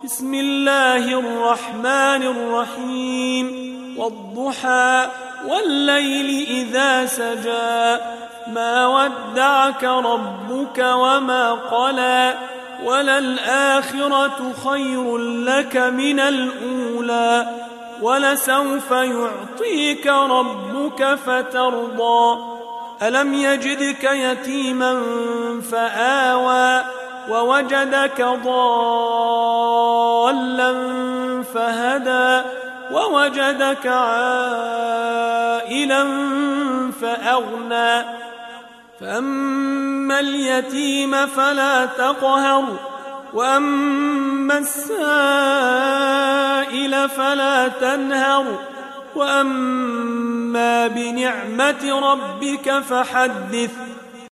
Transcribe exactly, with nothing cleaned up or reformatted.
بسم الله الرحمن الرحيم والضحى والليل إذا سجى ما ودعك ربك وما قلى وللآخرة خير لك من الأولى ولسوف يعطيك ربك فترضى ألم يجدك يتيما فآوى ووجدك ضالا فهدى ووجدك عائلا فأغنى فأما اليتيم فلا تقهر وأما السائل فلا تنهر وأما بنعمة ربك فحدث